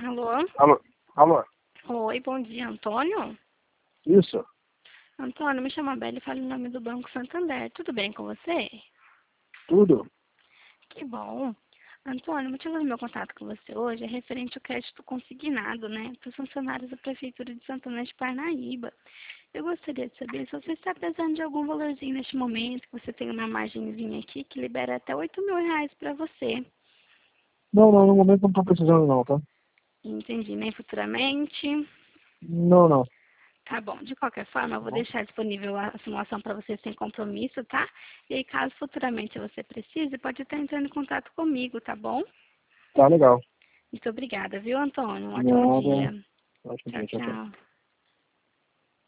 Alô? Alô? Alô? Oi, bom dia, Antônio? Isso? Antônio, me chama Bela e falo em nome do Banco Santander. Tudo bem com você? Tudo? Que bom. Antônio, o motivo do meu contato com você hoje é referente ao crédito consignado, né? Para os funcionários da Prefeitura de Santana de Parnaíba. Eu gostaria de saber se você está precisando de algum valorzinho neste momento, que você tem uma margenzinha aqui que libera até R$ 8.000 para você. Não, no momento não estou precisando não, tá? Entendi, nem futuramente. Não, não. Tá bom, de qualquer forma, eu Tá vou bom? deixar disponível a simulação para você sem compromisso, tá? E aí, caso futuramente você precise, pode estar entrando em contato comigo, tá bom? Tá legal. Muito obrigada, viu, Antônio? Um ótimo Nada. dia. Ótimo Tchau, dia, tchau, tchau. tchau.